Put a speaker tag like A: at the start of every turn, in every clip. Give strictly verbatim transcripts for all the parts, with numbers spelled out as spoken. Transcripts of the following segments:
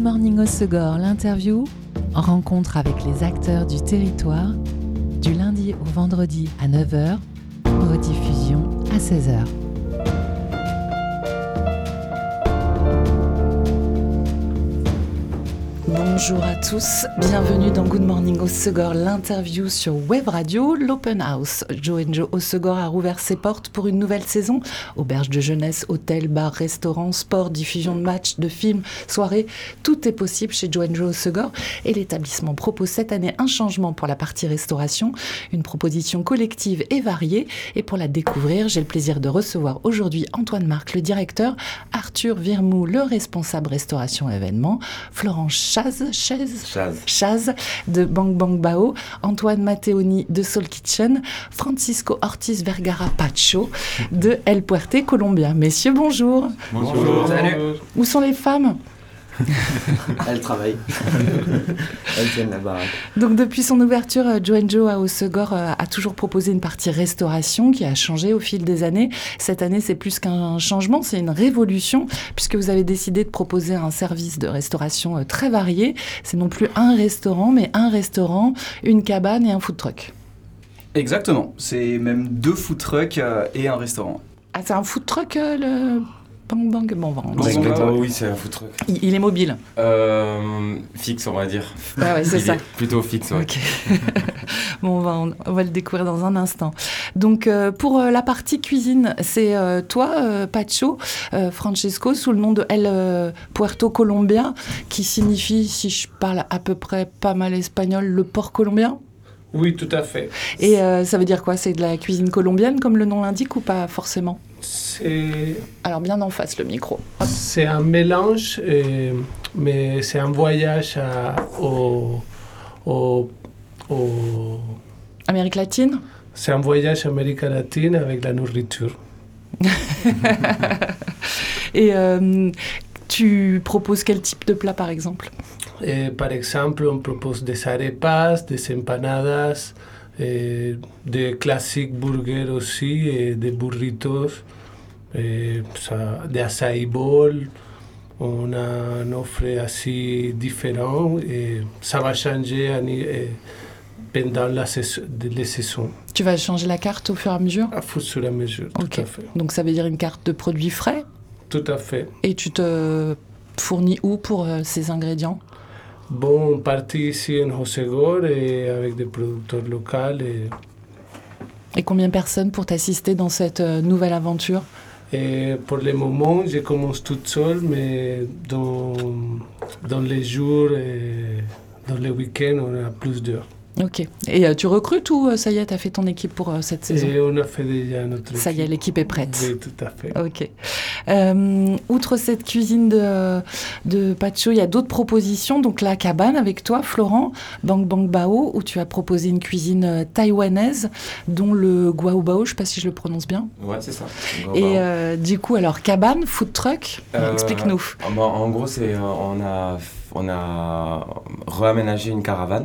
A: Morning au Segor, l'interview, rencontre avec les acteurs du territoire, du lundi au vendredi à neuf heures, rediffusion à seize heures. Bonjour à tous, bienvenue dans Good Morning au Segor, l'interview sur Web Radio, l'Open House. Joe and Joe au Segor a rouvert ses portes pour une nouvelle saison. Auberge de jeunesse, hôtel, bar, restaurant, sport, diffusion de matchs, de films, soirées, tout est possible chez Joe and Joe au Segor. Et l'établissement propose cette année un changement pour la partie restauration, une proposition collective et variée. Et pour la découvrir, j'ai le plaisir de recevoir aujourd'hui Antoine Marc, le directeur, Arthur Virmou, le responsable restauration événements, Florence Chaz, Chaz,
B: Chaz.
A: Chaz de Bang Bang Bao, Antoine Matteoni de Soul Kitchen, Francisco Ortiz Vergara Pacho de El Puerte Colombia. Messieurs, bonjour.
B: Bonjour. Bonjour. Salut.
A: Où sont les femmes ?
B: Elles travaillent. Elles tiennent la baraque.
A: Donc depuis son ouverture, Joe and Joe au Segor a toujours proposé une partie restauration qui a changé au fil des années. Cette année, c'est plus qu'un changement, c'est une révolution puisque vous avez décidé de proposer un service de restauration très varié. C'est non plus un restaurant, mais un restaurant, une cabane et un food truck.
C: Exactement, c'est même deux food trucks euh, et un restaurant.
A: Ah, c'est un food truck euh, le... Bang Bang, bon, bon,
B: Bang,
A: bon.
B: bang, bang. Oui, c'est un food truck.
A: Il, il est mobile.
B: Euh, fixe, on va dire.
A: Ah ouais, c'est
B: il
A: ça.
B: Est plutôt fixe, ouais.
A: Ok. Bon, on va, on, on va le découvrir dans un instant. Donc, euh, pour euh, la partie cuisine, c'est euh, toi, euh, Pacho, euh, Francesco, sous le nom de El euh, Puerto Colombia, qui signifie, si je parle à peu près pas mal espagnol, le port colombien.
D: Oui, tout à fait.
A: Et euh, ça veut dire quoi ? C'est de la cuisine colombienne, comme le nom l'indique, ou pas forcément ?
D: C'est...
A: Alors, bien en face, le micro. Hop.
D: C'est un mélange, euh, mais c'est un voyage à, au, au, au...
A: Amérique latine ?
D: C'est un voyage Amérique latine avec la nourriture.
A: Et euh, tu proposes quel type de plat, par exemple ?
D: Et par exemple, on propose des arepas, des empanadas, et des classiques burgers aussi, et des burritos, et ça, des açaï bowls. On a un offre assez différent et ça va changer pendant la saison, les saisons.
A: Tu vas changer la carte au fur et à mesure ?
D: À fur et à mesure, tout
A: okay.
D: à fait.
A: Donc ça veut dire une carte de produits frais ?
D: Tout à fait.
A: Et tu te fournis où pour euh, ces ingrédients ?
D: Bon, on partit ici en Hossegor et avec des producteurs locaux. Et,
A: et combien de personnes pour t'assister dans cette euh, nouvelle aventure ?
D: Et pour le moment, je commence toute seule, mais dans, dans les jours et dans les week-ends, on a plus d'heures.
A: Ok. Et euh, tu recrutes ou euh, ça y est, tu as fait ton équipe pour euh, cette saison ?
D: Et on a fait déjà notre équipe.
A: Ça y est, l'équipe est prête.
D: Oui, tout à fait.
A: Ok. Euh, outre cette cuisine de, de Pacho, il y a d'autres propositions. Donc la cabane avec toi, Florent, Bang Bang Bao, où tu as proposé une cuisine euh, taïwanaise, dont le guao bao, je ne sais pas si je le prononce bien.
B: Ouais, c'est ça.
A: Et euh, du coup, alors cabane, food truck, euh, explique-nous.
B: Bon, en gros, c'est, on a, on a réaménagé une caravane.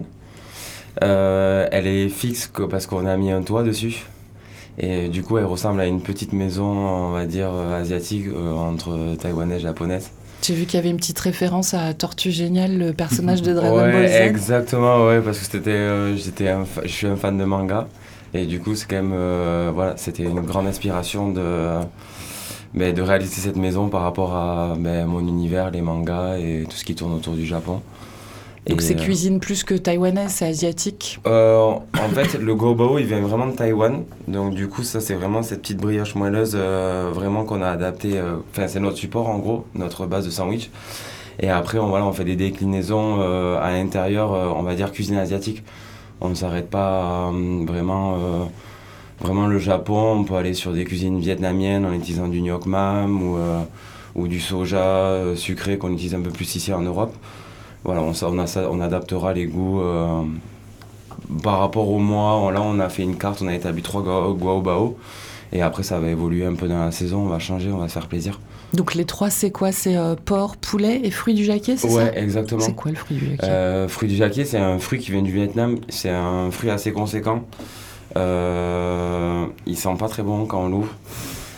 B: Euh, elle est fixe parce qu'on a mis un toit dessus et du coup elle ressemble à une petite maison, on va dire asiatique, euh, entre taïwanais et japonaise.
A: J'ai vu qu'il y avait une petite référence à Tortue Géniale, le personnage de Dragon
B: ouais,
A: Ball Z.
B: Exactement, ouais, parce que c'était, euh, j'étais un fa- je suis un fan de manga et du coup c'est quand même, euh, voilà, c'était une grande inspiration de, mais de réaliser cette maison par rapport à mais, mon univers, les mangas et tout ce qui tourne autour du Japon.
A: Donc
B: et
A: c'est
B: euh,
A: cuisine plus que taïwanaise, c'est asiatique.
B: euh, En fait, le guobao, il vient vraiment de Taïwan. Donc du coup, ça c'est vraiment cette petite brioche moelleuse euh, vraiment qu'on a adaptée. Enfin, euh, c'est notre support en gros, notre base de sandwich. Et après, on, voilà, on fait des déclinaisons euh, à l'intérieur, euh, on va dire cuisine asiatique. On ne s'arrête pas euh, vraiment, euh, vraiment le Japon. On peut aller sur des cuisines vietnamiennes en utilisant du nyok mam ou, euh, ou du soja euh, sucré qu'on utilise un peu plus ici en Europe. Voilà, on, on, a, on adaptera les goûts euh, par rapport au mois. On, là, on a fait une carte, on a établi trois guao bao. Et après, ça va évoluer un peu dans la saison, on va changer, on va se faire plaisir.
A: Donc les trois, c'est quoi ? C'est euh, porc, poulet et fruits du jacquier, c'est
B: ouais,
A: ça ?
B: Ouais, exactement.
A: C'est quoi le fruit du jacquier ?
B: euh, Fruit du jacquier, c'est un fruit qui vient du Vietnam. C'est un fruit assez conséquent. Euh, il sent pas très bon quand on l'ouvre.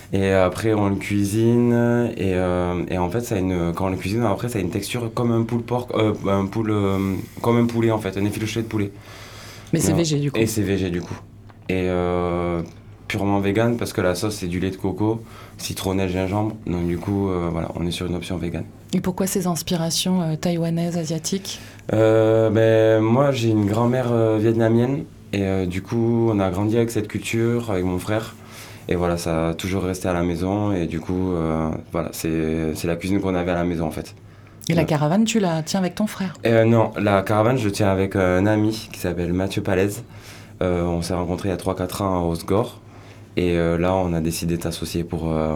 B: Et après, on le cuisine. Et, euh, et en fait, ça a une, quand on le cuisine, après, ça a une texture comme un poulet porc, euh, un poule, euh, comme un poulet en fait, un effiloché de poulet.
A: Mais c'est
B: Non.
A: végé du coup.
B: Et c'est végé du coup. Et euh, purement vegan parce que la sauce c'est du lait de coco, citronnelle, gingembre. Donc du coup, euh, voilà, on est sur une option vegan.
A: Et pourquoi ces inspirations euh, taïwanaises, asiatiques?
B: euh, ben, Moi, j'ai une grand-mère euh, vietnamienne. Et euh, du coup, on a grandi avec cette culture, avec mon frère. Et voilà, ça a toujours resté à la maison. Et du coup, euh, voilà, c'est, c'est la cuisine qu'on avait à la maison en fait.
A: Et la caravane, tu la tiens avec ton frère?
B: euh, Non, la caravane, je le tiens avec euh, un ami qui s'appelle Mathieu Palaise. Euh, on s'est rencontrés il y a trois quatre ans à Osgore. Et euh, là, on a décidé de s'associer pour, euh,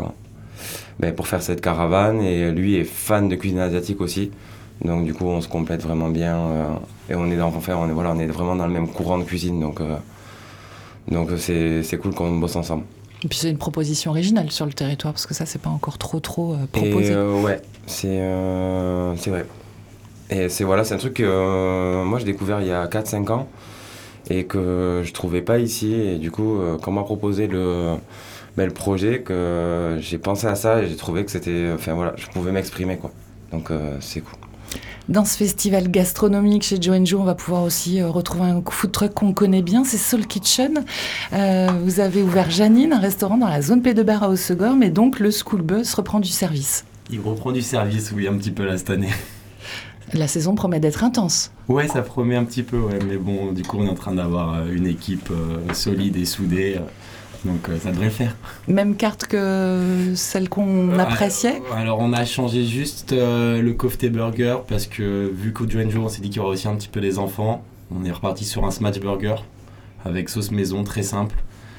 B: ben, pour faire cette caravane. Et lui est fan de cuisine asiatique aussi. Donc du coup, on se complète vraiment bien. Euh, et on est, dans, enfin, on, est, voilà, on est vraiment dans le même courant de cuisine. Donc, euh, donc c'est, c'est cool qu'on bosse ensemble.
A: Et puis c'est une proposition originale sur le territoire, parce que ça, c'est pas encore trop, trop euh, proposé.
B: Et euh, ouais, c'est, euh, c'est vrai. Et c'est, voilà, c'est un truc que euh, moi, j'ai découvert il y a quatre cinq ans et que je trouvais pas ici. Et du coup, euh, quand on m'a proposé le, ben, le projet, que j'ai pensé à ça et j'ai trouvé que c'était... Enfin voilà, je pouvais m'exprimer, quoi. Donc euh, c'est cool.
A: Dans ce festival gastronomique chez Joe and Joe, on va pouvoir aussi euh, retrouver un food truck qu'on connaît bien, c'est Soul Kitchen. Euh, vous avez ouvert Janine, un restaurant dans la zone P deux Bar à Hossegor, mais donc le school bus reprend du service.
E: Il reprend du service, oui, un petit peu là cette année.
A: La saison promet d'être intense.
E: Ouais, ça promet un petit peu, ouais, mais bon, du coup, on est en train d'avoir une équipe euh, solide et soudée, euh, donc euh, ça devrait le faire.
A: Même carte que celle qu'on
E: Euh,
A: appréciait.
E: Alors, on a changé juste euh, le kofté burger parce que vu qu'au Joe and Joe, on s'est dit qu'il y aurait aussi un petit peu des enfants. On est reparti sur un smash burger avec sauce maison, très simple.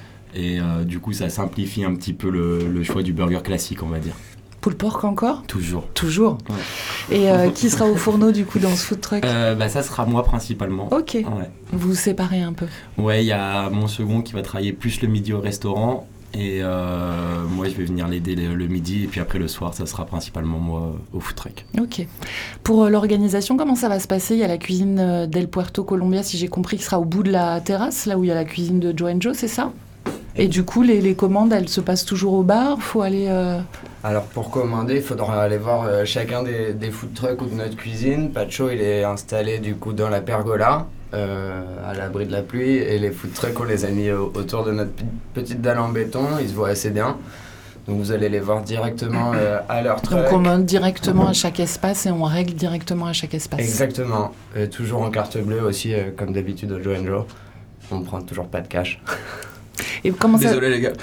E: Et euh, du coup, ça simplifie un petit peu le, le choix du burger classique, on va dire.
A: Pulled pork encore?
E: Toujours.
A: Toujours.
E: Ouais.
A: Et euh, qui sera au fourneau du coup dans ce food truck?
E: euh, bah, Ça sera moi principalement.
A: Ok.
E: Ouais.
A: Vous vous séparez un peu.
E: Ouais, il y a mon second qui va travailler plus le midi au restaurant. Et euh, moi, je vais venir l'aider le, le midi. Et puis après, le soir, ça sera principalement moi au food truck.
A: Ok. Pour euh, l'organisation, comment ça va se passer? Il y a la cuisine euh, d'El Puerto Colombia, si j'ai compris, qui sera au bout de la terrasse, là où il y a la cuisine de Joe and Joe, c'est ça? Et du coup, les, les commandes, elles se passent toujours au bar? Faut aller... Euh...
F: Alors pour commander, il faudra aller voir euh, chacun des, des food trucks ou de notre cuisine. Pacho, il est installé du coup dans la pergola, euh, à l'abri de la pluie. Et les food trucks, on les a mis au, autour de notre petite dalle en béton. Ils se voient assez bien. Donc vous allez les voir directement euh, à leur truck.
A: Donc on commande directement à chaque espace et on règle directement à chaque espace.
F: Exactement. Et toujours en carte bleue aussi, euh, comme d'habitude au Joe and Joe. On ne prend toujours pas de cash.
A: Et comment ça...
C: Désolé les gars.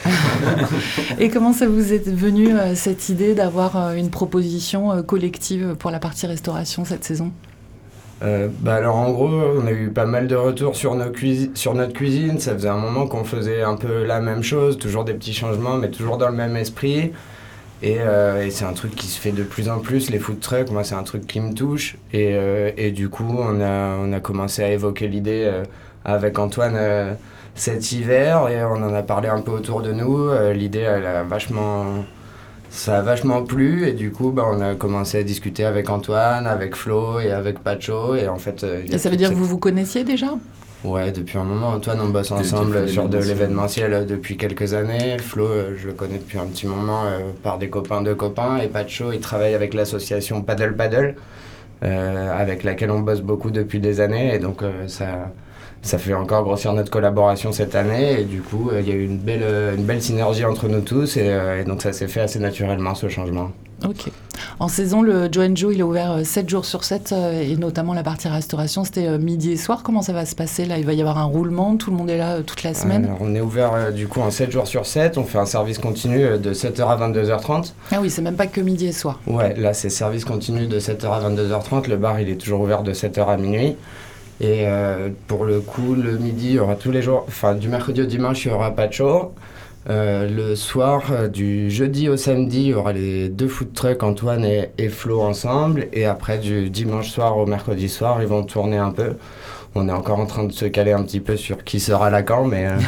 A: Et comment ça vous est venu euh, cette idée d'avoir euh, une proposition euh, collective pour la partie restauration cette saison?
F: Euh, bah alors en gros, on a eu pas mal de retours sur, nos cuisi- sur notre cuisine. Ça faisait un moment qu'on faisait un peu la même chose, toujours des petits changements, mais toujours dans le même esprit. Et, euh, et c'est un truc qui se fait de plus en plus, les food trucks. Moi, c'est un truc qui me touche. Et, euh, et du coup, on a, on a commencé à évoquer l'idée euh, avec Antoine euh, cet hiver. Et on en a parlé un peu autour de nous. Euh, l'idée, elle a vachement... Ça a vachement plu et du coup, bah, on a commencé à discuter avec Antoine, avec Flo et avec Pacho. Et en fait, euh,
A: Et ça veut dire que vous vous connaissiez déjà?
F: Ouais, depuis un moment. Antoine, on bosse
E: Depuis
F: ensemble sur de
E: l'événementiel.
F: l'événementiel euh, depuis quelques années. Flo, euh, je le connais depuis un petit moment euh, par des copains de copains. Et Pacho, il travaille avec l'association Paddle Paddle, euh, avec laquelle on bosse beaucoup depuis des années. Et donc, euh, ça... Ça fait encore grossir notre collaboration cette année et du coup, il euh, y a eu une belle, euh, une belle synergie entre nous tous et, euh, et donc ça s'est fait assez naturellement ce changement.
A: Ok. En saison, le Joe and Joe, il est ouvert euh, sept jours sur sept euh, et notamment la partie restauration, c'était euh, midi et soir. Comment ça va se passer là? Il va y avoir un roulement, tout le monde est là euh, toute la semaine?
F: Alors, on est ouvert euh, du coup en sept jours sur sept, on fait un service continu euh, de sept heures à vingt-deux heures trente.
A: Ah oui, c'est même pas que midi et soir.
F: Ouais, là c'est service continu de sept heures à vingt-deux heures trente, le bar il est toujours ouvert de sept heures à minuit. Et euh, pour le coup, le midi, il y aura tous les jours, enfin du mercredi au dimanche, il y aura Pacho. Euh, le soir, euh, du jeudi au samedi, il y aura les deux food trucks, Antoine et, et Flo ensemble. Et après, du dimanche soir au mercredi soir, ils vont tourner un peu. On est encore en train de se caler un petit peu sur qui sera là quand, mais... Euh...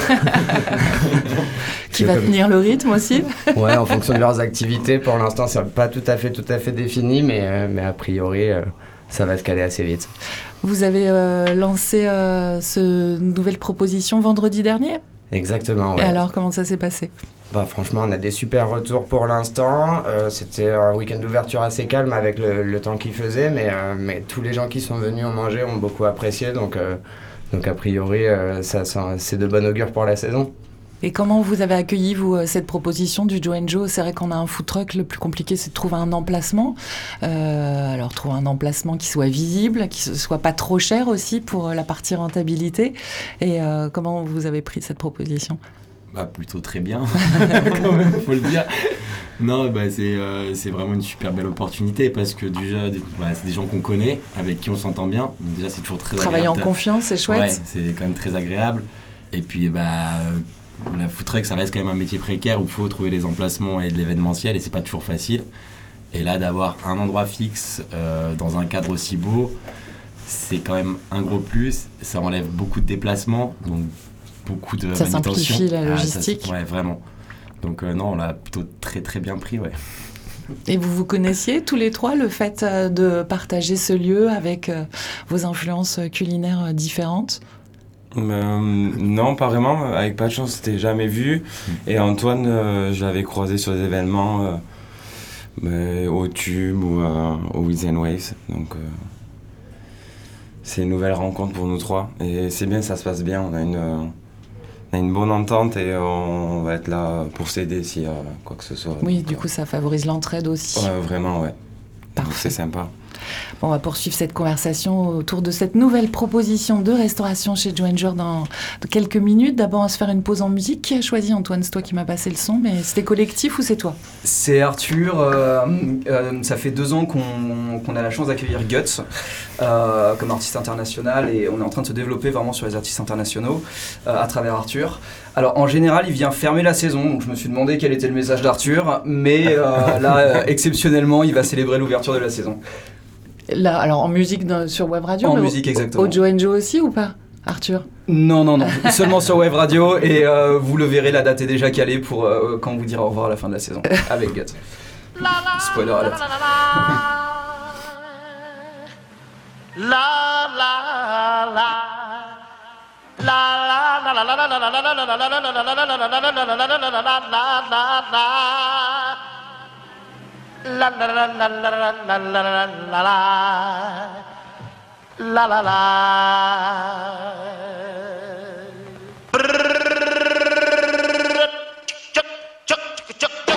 A: Qui va tenir le rythme aussi?
F: Ouais, en fonction de leurs activités. Pour l'instant, c'est pas tout à fait, tout à fait défini, mais, euh, mais a priori, euh, ça va se caler assez vite.
A: Vous avez euh, lancé euh, cette nouvelle proposition vendredi dernier?
F: Exactement, ouais.
A: Et alors, comment ça s'est passé?
F: Bah, franchement, on a des super retours pour l'instant. Euh, c'était un week-end d'ouverture assez calme avec le, le temps qu'il faisait, mais, euh, mais tous les gens qui sont venus en manger ont beaucoup apprécié, donc, euh, donc a priori, euh, ça, ça, c'est de bon augure pour la saison.
A: Et comment vous avez accueilli, vous, cette proposition du Joe and Joe ? C'est vrai qu'on a un food truck, le plus compliqué, c'est de trouver un emplacement. Euh, alors, trouver un emplacement qui soit visible, qui ne soit pas trop cher aussi pour la partie rentabilité. Et euh, comment vous avez pris cette proposition ?
E: Bah, plutôt très bien, quand même, faut le dire. Non, bah, c'est, euh, c'est vraiment une super belle opportunité parce que déjà, bah, c'est des gens qu'on connaît, avec qui on s'entend bien. Donc déjà, c'est toujours très
A: Travailler
E: agréable.
A: en confiance, c'est chouette.
E: Ouais, c'est quand même très agréable. Et puis, bah, la food truck, ça reste quand même un métier précaire où il faut trouver les emplacements et de l'événementiel et c'est pas toujours facile. Et là, d'avoir un endroit fixe euh, dans un cadre aussi beau, c'est quand même un gros plus. Ça enlève beaucoup de déplacements, donc beaucoup de
A: ça
E: manutention.
A: simplifie la
E: Ah,
A: logistique.
E: ça, ouais, vraiment. Donc euh, non, on l'a plutôt très très bien pris, ouais.
A: Et vous vous connaissiez tous les trois, le fait euh, de partager ce lieu avec euh, vos influences culinaires euh, différentes ?
B: Euh, non, pas vraiment. Avec Patch, on s'était jamais vu. Et Antoine, euh, je l'avais croisé sur des événements euh, mais au Tube ou euh, au Wheels and Waves. Donc, euh, c'est une nouvelle rencontre pour nous trois. Et c'est bien, ça se passe bien. On a une, euh, on a une bonne entente et on, on va être là pour s'aider s'il y a quoi que ce soit.
A: Oui,
B: Donc,
A: du coup, ça favorise l'entraide aussi.
B: Ouais, vraiment, ouais.
A: Parfait.
B: Donc, c'est sympa.
A: Bon, on va poursuivre cette conversation autour de cette nouvelle proposition de restauration chez Joe and Joe dans quelques minutes. D'abord, on va se faire une pause en musique. Qui a choisi, Antoine ? C'est toi qui m'as passé le son, mais c'était collectif ou c'est toi ?
C: C'est Arthur. Euh, euh, ça fait deux ans qu'on, qu'on a la chance d'accueillir Guts euh, comme artiste international et on est en train de se développer vraiment sur les artistes internationaux euh, à travers Arthur. Alors en général, il vient fermer la saison, donc je me suis demandé quel était le message d'Arthur, mais euh, là, euh, exceptionnellement, il va célébrer l'ouverture de la saison.
A: Là, alors en musique dans- sur Web Radio,
C: En
A: mais
C: musique,
A: au,
C: exactement.
A: au Joe and Joe aussi ou pas, Arthur ?
C: Non, non, non, seulement sur Web Radio et euh, vous le verrez, la date est déjà calée pour euh, quand vous direz au revoir à la fin de la saison avec Guts. Spoiler alert.
G: La la la la la la la la la la la la la. Chuck chuck chuck chuck chuck.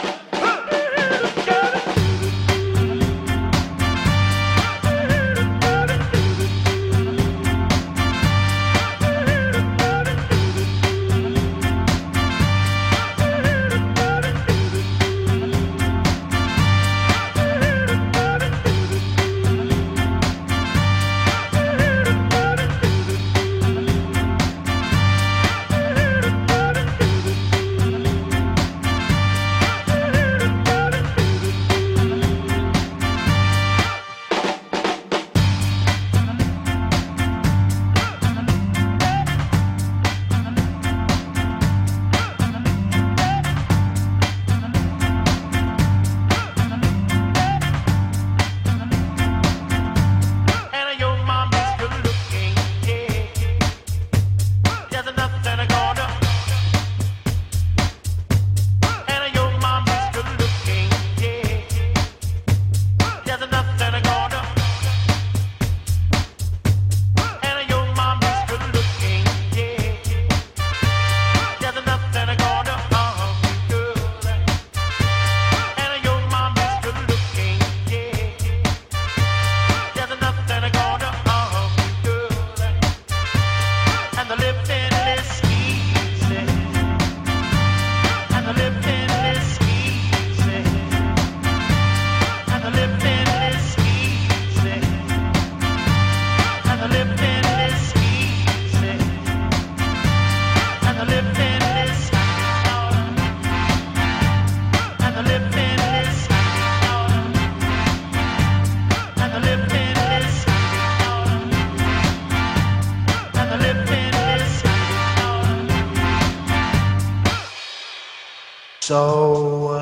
G: So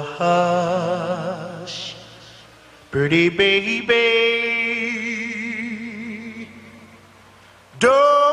G: hush, pretty baby, don't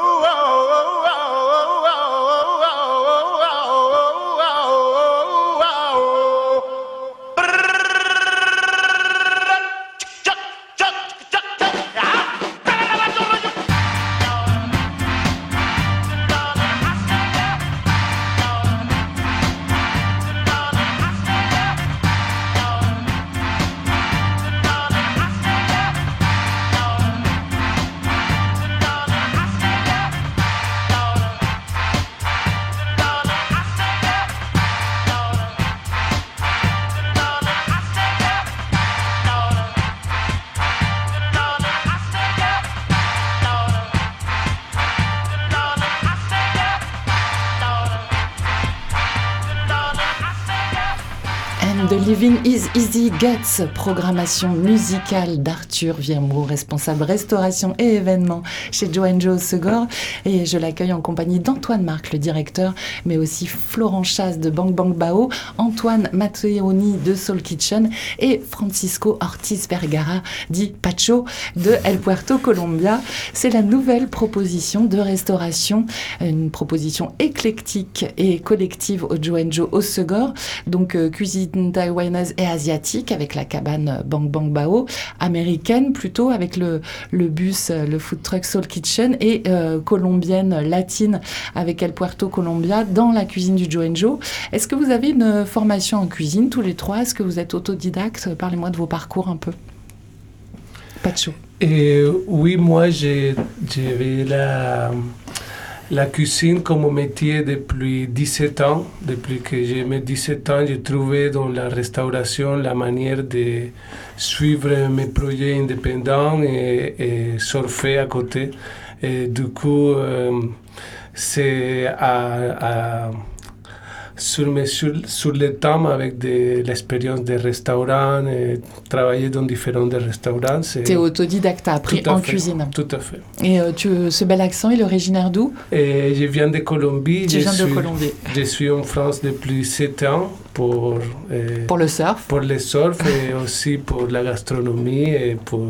A: The Living is Easy Guts, programmation musicale d'Arthur Virmou, responsable restauration et événements chez Joe and Joe Segor. Et je l'accueille en compagnie d'Antoine Marc, le directeur, mais aussi Florent Chasse de Bang Bang Bao, Antoine Matteoni de Soul Kitchen et Francisco Ortiz Vergara, dit Pacho, de El Puerto Colombia. C'est la nouvelle proposition de restauration, une proposition éclectique et collective au Joe and Joe au Segor. Donc euh, cuisine taïwanaise et asiatique avec la cabane Bang Bang Bao, américaine plutôt avec le, le bus, le food truck Soul Kitchen, et euh, colombienne, latine avec El Puerto Colombia dans la cuisine du Joe and Joe. Est-ce que vous avez une formation en cuisine tous les trois? Est-ce que vous êtes autodidacte? Parlez-moi de vos parcours un peu. Pacho.
D: Et oui, moi j'ai, j'avais la... La cuisine comme métier depuis dix-sept ans. Depuis que j'ai mes dix-sept ans, j'ai trouvé dans la restauration la manière de suivre mes projets indépendants et, et surfer à côté. Et du coup, euh, c'est à, à, sur, mes, sur, sur le temps avec de l'expérience des restaurants et travailler dans différents restaurants.
A: Tu es autodidacte, tu as appris en
D: fait,
A: cuisine.
D: Tout à fait.
A: Et euh, tu, ce bel accent, il est originaire d'où?
D: Et je viens de Colombie.
A: Tu
D: je
A: viens
D: suis,
A: de Colombie.
D: Je suis en France depuis sept ans pour, euh,
A: pour le surf.
D: Pour le surf et aussi pour la gastronomie et pour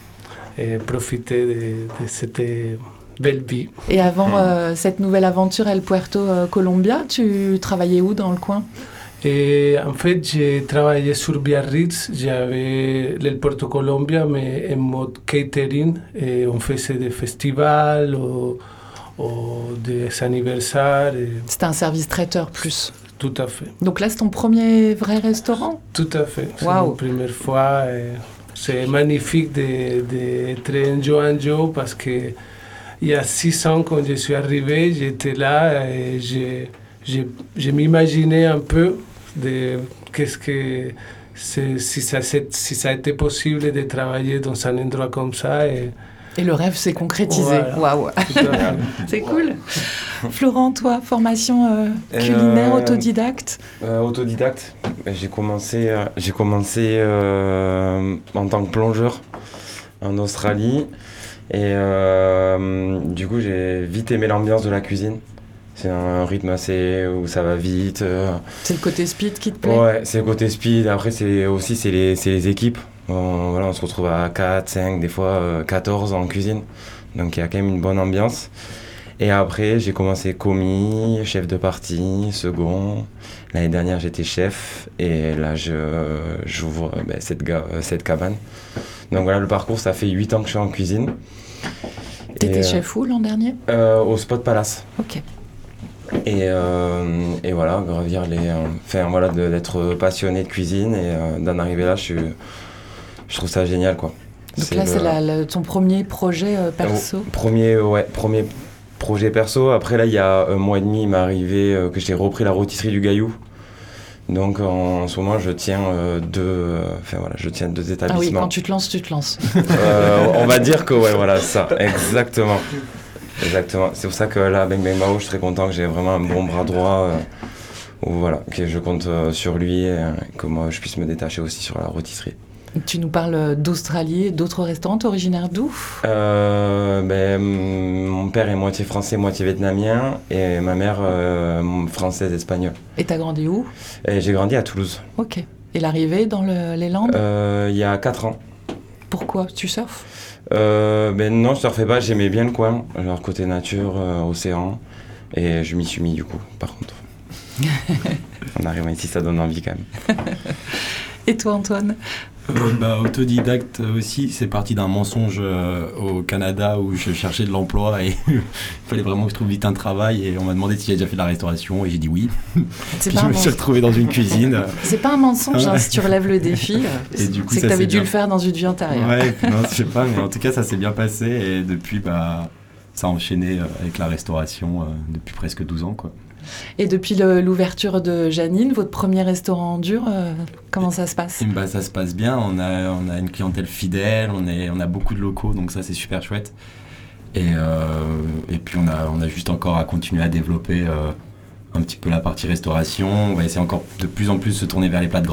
D: et profiter de, de cette belle vie.
A: Et avant euh, cette nouvelle aventure El Puerto euh, Colombia, tu travaillais où dans le coin?
D: Et en fait, j'ai travaillé sur Biarritz, j'avais le Puerto Colombia, mais en mode catering, et on faisait des festivals ou, ou des anniversaires. Et...
A: C'était un service traiteur plus.
D: Tout à fait.
A: Donc là, c'est ton premier vrai restaurant?
D: Tout à fait. C'est
A: wow.
D: ma première fois. Et c'est magnifique d'être un Joe and Joe parce que il y a six ans, quand je suis arrivé, j'étais là et je, je, je m'imaginais un peu de qu'est-ce que c'est, si, ça, si ça a été possible de travailler dans un endroit comme ça. Et,
A: et le rêve s'est concrétisé. Waouh, wow. C'est cool. Florent, toi, formation euh, culinaire, euh, autodidacte
B: euh, Autodidacte. J'ai commencé, euh, j'ai commencé euh, en tant que plongeur en Australie. Et euh, du coup, j'ai vite aimé l'ambiance de la cuisine. C'est un rythme assez où ça va vite. Euh.
A: C'est le côté speed qui te plaît?
B: Ouais, c'est le côté speed. Après, c'est aussi c'est les, c'est les équipes. On, voilà, on se retrouve à quatre, cinq, des fois euh, quatorze en cuisine. Donc, il y a quand même une bonne ambiance. Et après, j'ai commencé commis, chef de partie, second. L'année dernière, j'étais chef. Et là, je, j'ouvre ben, cette, ga- cette cabane. Donc voilà, le parcours, ça fait huit ans que je suis en cuisine.
A: T'étais euh, chef où l'an dernier?
B: euh, Au Spot Palace.
A: Ok.
B: Et, euh, et voilà, gravir les... Euh, enfin voilà, de, d'être passionné de cuisine et euh, d'en arriver là, je, suis, je trouve ça génial, quoi.
A: Donc c'est là, le, c'est la, la, ton premier projet euh, perso?
B: euh, Premier, ouais, premier projet perso. Après là, il y a un mois et demi, il m'est arrivé euh, que j'ai repris la rôtisserie du Gaillou. Donc en, en ce moment, je tiens euh, deux, euh, enfin voilà, je tiens deux établissements.
A: Ah oui, quand tu te lances, tu te lances.
B: euh, on va dire que ouais, voilà, ça, exactement, exactement. C'est pour ça que là, Bang Bang Bao, je suis très content que j'ai vraiment un bon bras droit. Euh, où, voilà, que je compte euh, sur lui et que moi, je puisse me détacher aussi sur la rôtisserie.
A: Tu nous parles d'Australie, d'autres restaurants, originaires d'où?
B: euh, ben, Mon père est moitié français, moitié vietnamien, et ma mère euh, française, espagnole.
A: Et t'as grandi où?
B: Et j'ai grandi à Toulouse.
A: Ok. Et l'arrivée dans le, les Landes?
B: euh, Il y a quatre ans. Pourquoi?
A: Tu surfes?
B: euh, ben Non, je surfais pas, j'aimais bien le coin, genre côté nature, euh, océan, et je m'y suis mis du coup, par contre. En arrivant ici, ça donne envie quand même.
A: Et toi, Antoine?
E: Euh, bah, autodidacte aussi, c'est parti d'un mensonge euh, au Canada où je cherchais de l'emploi et il fallait vraiment que je trouve vite un travail et on m'a demandé si j'avais déjà fait de la restauration et j'ai dit oui.
A: C'est
E: Puis
A: pas
E: je
A: un
E: me suis retrouvé dans une cuisine.
A: C'est pas un mensonge hein, si tu relèves le défi.
E: Et du coup,
A: c'est que tu avais dû
E: bien...
A: le faire dans une vie antérieure.
E: Ouais, non, je sais pas, mais en tout cas ça s'est bien passé et depuis bah, ça a enchaîné avec la restauration euh, depuis presque douze ans, quoi.
A: Et depuis le, l'ouverture de Janine, votre premier restaurant dur, euh, comment ça se passe?
E: bah, Ça se passe bien, on a, on a une clientèle fidèle, on, est, on a beaucoup de locaux, donc ça c'est super chouette. Et, euh, et puis on a, on a juste encore à continuer à développer euh, un petit peu la partie restauration. On va essayer encore de plus en plus de se tourner vers les plats de grand-mère,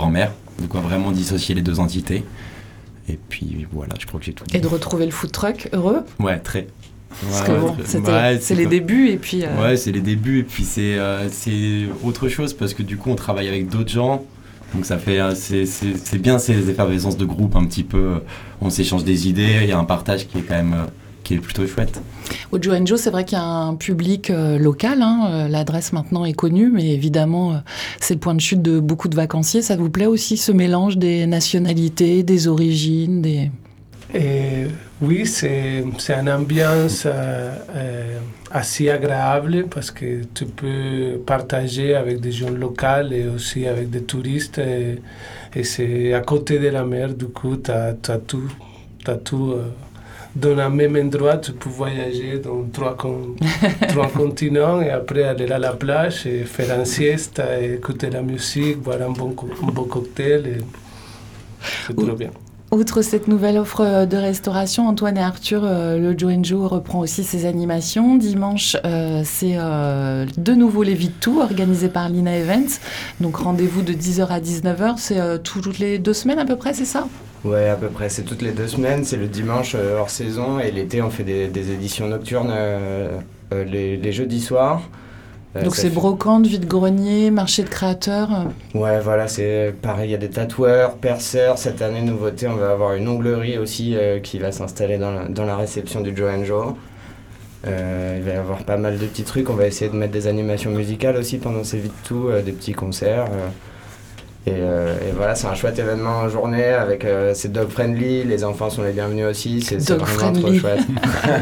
E: De quoi vraiment dissocier les deux entités. Et puis voilà, je crois que j'ai tout dit.
A: Et de retrouver le food truck, heureux ?
E: Ouais, très.
A: Parce
E: Ouais,
A: que
E: ouais,
A: bon,
E: très-
A: c'était-
E: ouais,
A: c'est les
E: comme-
A: débuts et puis... euh,
E: Ouais, c'est les débuts et puis c'est, euh, c'est autre chose parce que du coup on travaille avec d'autres gens. Donc ça fait, euh, c'est, c'est, c'est bien ces effervescences de groupe un petit peu. On s'échange des idées, il y a un partage qui est quand même... euh, qui est plutôt chouette.
A: Au Joe and Joe, c'est vrai qu'il y a un public euh, local. Hein, euh, l'adresse maintenant est connue, mais évidemment, euh, c'est le point de chute de beaucoup de vacanciers. Ça vous plaît aussi ce mélange des nationalités, des origines, des...
D: Et oui, c'est, c'est une ambiance euh, euh, assez agréable parce que tu peux partager avec des gens locaux et aussi avec des touristes. Et, et c'est à côté de la mer, du coup, tu as tout. T'as tout euh, dans un même endroit, tu peux voyager dans trois, con- trois continents et après aller à la plage et faire une sieste, et écouter la musique, boire un bon, co- un bon cocktail. Et c'est
A: Ou-
D: trop bien.
A: Outre cette nouvelle offre de restauration, Antoine et Arthur, euh, le Joe and Joe reprend aussi ses animations. Dimanche, euh, c'est euh, de nouveau les Vitou, organisés par Lina Events. Donc rendez-vous de dix heures à dix-neuf heures, c'est euh, tout- toutes les deux semaines à peu près, c'est ça ?
F: Ouais, à peu près. C'est toutes les deux semaines. C'est le dimanche euh, hors saison. Et l'été, on fait des, des éditions nocturnes euh, euh, les, les jeudis soirs. Euh,
A: Donc
F: ça
A: c'est
F: fait-
A: brocante, vide-grenier, marché de créateurs.
F: Ouais, voilà, c'est pareil. Il y a des tatoueurs, perceurs. Cette année, nouveauté, on va avoir une onglerie aussi euh, qui va s'installer dans la, dans la réception du Joe and Joe. Euh, il va y avoir pas mal de petits trucs. On va essayer de mettre des animations musicales aussi pendant ces Vitou, euh, des petits concerts. euh. Et, euh, et voilà, c'est un chouette événement en journée avec euh, c'est dog friendly, les enfants sont les bienvenus aussi, c'est, c'est
A: Dog
F: vraiment
A: friendly.
F: trop chouette.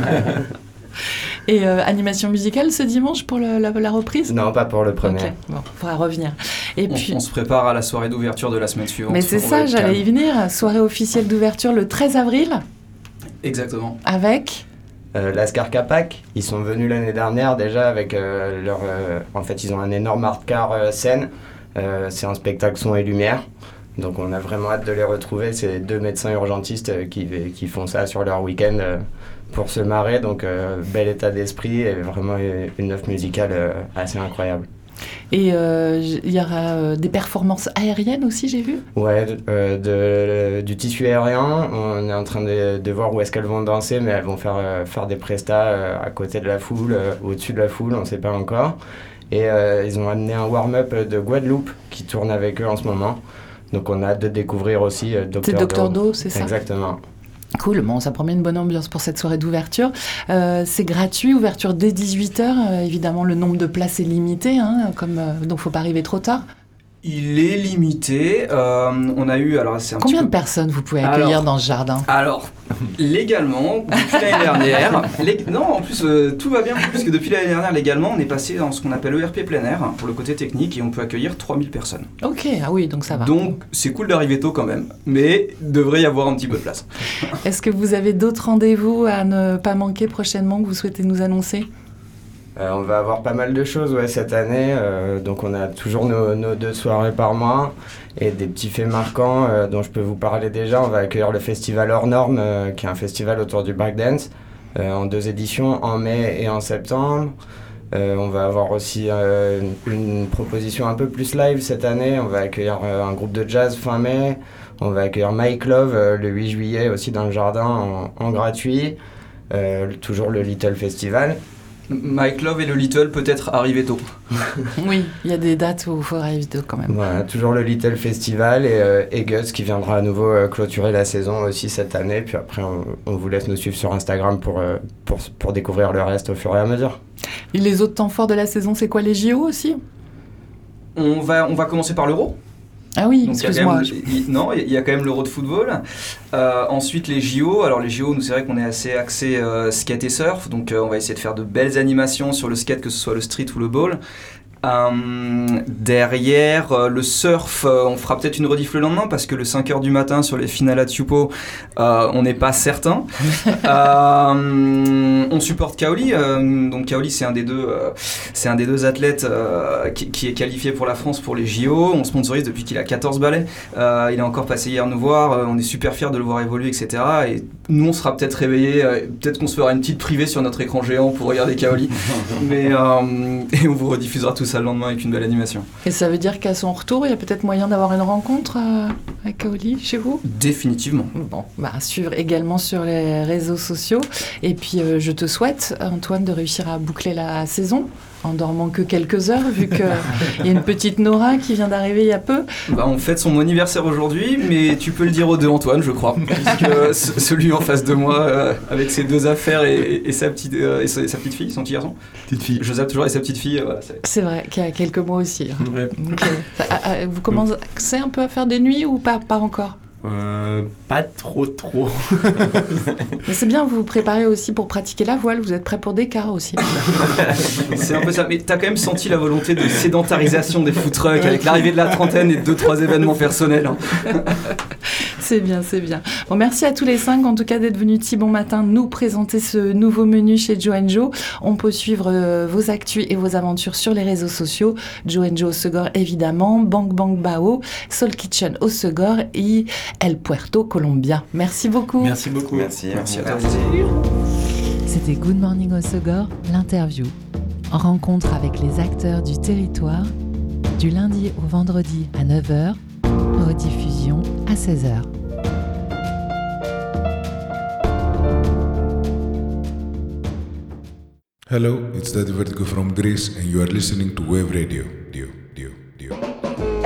A: Et euh, animation musicale ce dimanche pour le- la, la reprise ?
F: Non, pas pour le premier.
A: Ok, bon, faudra revenir. Et
C: On,
A: puis,
C: on se prépare à la soirée d'ouverture de la semaine suivante.
A: mais c'est
C: On va
A: ça,
C: être
A: j'allais y
C: calme.
A: venir. Soirée officielle d'ouverture le treize avril
C: Exactement.
A: avec...
F: Euh, Lascar Capac, ils sont venus l'année dernière déjà avec euh, leur... euh, en fait, ils ont un énorme art car euh, scène. Euh, c'est un spectacle son et lumière. Donc on a vraiment hâte de les retrouver. C'est deux médecins urgentistes euh, qui, qui font ça sur leur week-end euh, pour se marrer. Donc euh, bel état d'esprit et vraiment une œuvre musicale euh, assez incroyable.
A: Et euh, j- il y aura euh, des performances aériennes aussi, j'ai vu.
F: Ouais, de- euh, de- du tissu aérien, on est en train de, de voir où est-ce qu'elles vont danser, mais elles vont faire, euh, faire des prestats euh, à côté de la foule, euh, au-dessus de la foule, on ne sait pas encore. Et euh, ils ont amené un warm-up de Guadeloupe qui tourne avec eux en ce moment. Donc on a hâte de découvrir aussi euh,
A: C'est
F: Docteur
A: Docteur
F: Do.
A: Do, c'est ça ?
F: Exactement.
A: Cool, bon, ça promet une bonne ambiance pour cette soirée d'ouverture. Euh, c'est gratuit, ouverture dès dix-huit heures. Euh, évidemment, le nombre de places est limité, hein, comme, euh, donc faut pas arriver trop tard.
C: Il est limité. euh, on a eu alors c'est un
A: Combien
C: petit
A: de
C: peu...
A: personnes vous pouvez accueillir
C: Alors-
A: dans ce jardin ?
C: Alors, légalement, depuis l'année dernière, lég- non, en plus, euh, tout va bien, puisque depuis l'année dernière, légalement, on est passé dans ce qu'on appelle E R P plein air, pour le côté technique, et on peut accueillir trois mille personnes.
A: Ok, ah oui, donc ça va.
C: Donc, c'est cool d'arriver tôt quand même, mais il devrait y avoir un petit peu de place.
A: Est-ce que vous avez d'autres rendez-vous à ne pas manquer prochainement que vous souhaitez nous annoncer ?
F: Euh, on va avoir pas mal de choses ouais, cette année. Euh, donc on a toujours nos, nos deux soirées par mois et des petits faits marquants euh, dont je peux vous parler déjà. On va accueillir le festival Hors Normes, euh, qui est un festival autour du breakdance, euh, en deux éditions, en mai et en septembre. Euh, on va avoir aussi euh, une, une proposition un peu plus live cette année. On va accueillir euh, un groupe de jazz fin mai. On va accueillir Mike Love euh, le huit juillet aussi dans le jardin en, en gratuit. Euh, toujours le Little Festival.
C: Mike Love et le Little peut-être arriver tôt.
A: Oui, il y a des dates où il faudra éviter quand même.
F: Voilà, toujours le Little Festival et, euh, et Gus qui viendra à nouveau euh, clôturer la saison aussi cette année. Puis après, on, on vous laisse nous suivre sur Instagram pour, euh, pour, pour découvrir le reste au fur et à mesure.
A: Et les autres temps forts de la saison, c'est quoi, les J O aussi ?
C: On va, on va commencer par l'Euro.
A: Ah oui,
C: Donc, il y a
A: excuse-moi.
C: quand même- il- non, il y a quand même l'Euro de football. Euh, ensuite, les J O. Alors, les J O, nous, c'est vrai qu'on est assez axé euh, skate et surf. Donc, euh, on va essayer de faire de belles animations sur le skate, que ce soit le street ou le ball. Euh, derrière, euh, le surf, euh, on fera peut-être une rediff le lendemain parce que le cinq heures du matin sur les finales à Tsupo, euh, on n'est pas certain. euh, on supporte Kaoli. Euh, donc, Kaoli, c'est un des deux, euh, c'est un des deux athlètes euh, qui, qui est qualifié pour la France pour les J O. On sponsorise depuis qu'il a quatorze balais. Euh, il est encore passé hier nous voir. Euh, on est super fiers de le voir évoluer, et cetera. Et nous, on sera peut-être réveillés. Euh, peut-être qu'on se fera une petite privée sur notre écran géant pour regarder Kaoli. Mais euh, et on vous rediffusera tout ça ça le lendemain avec une belle animation.
A: Et ça veut dire qu'à son retour, il y a peut-être moyen d'avoir une rencontre euh, avec Kaoli chez vous ?
C: Définitivement.
A: Bon, bah, à suivre également sur les réseaux sociaux. Et puis, euh, je te souhaite, Antoine, de réussir à boucler la saison en dormant que quelques heures, vu qu'il y a une petite Nora qui vient d'arriver il y a peu.
C: Bah, on fête son anniversaire aujourd'hui, mais tu peux le dire aux deux Antoine, je crois, puisque c- celui en face de moi, euh, avec ses deux affaires et, et, et, sa, petite, euh, et sa, sa petite fille, son petit garçon.
E: Petite fille.
C: Je zappe toujours, et sa petite fille, euh, voilà. C'est...
A: C'est vrai, qu'il y a quelques mois aussi. Hein.
E: Ouais.
A: Donc, euh, ah, ah, vous commencez un peu à faire des nuits ou pas, pas encore ?
E: Euh, pas trop trop.
A: Mais c'est bien, vous vous préparez aussi pour pratiquer la voile, vous êtes prêt pour des quarts aussi.
C: C'est un peu ça, mais t'as quand même senti la volonté de sédentarisation des food trucks avec l'arrivée de la trentaine et deux, trois événements personnels. Hein.
A: C'est bien, c'est bien. Bon, merci à tous les cinq, en tout cas, d'être venus si bon matin nous présenter ce nouveau menu chez Joe and Joe. On peut suivre euh, vos actus et vos aventures sur les réseaux sociaux. Joe and Joe Osegor, évidemment, Bang Bang Bao, Soul Kitchen Osegor et El Puerto Colombia. Merci beaucoup.
E: Merci beaucoup.
B: Merci.
C: Merci à toi.
H: C'était Good Morning Osegor, l'interview. En rencontre avec les acteurs du territoire, du lundi au vendredi à neuf heures, rediffusion à seize heures.
I: Hello, it's Daddy Vertigo from Greece and you are listening to Wave Radio.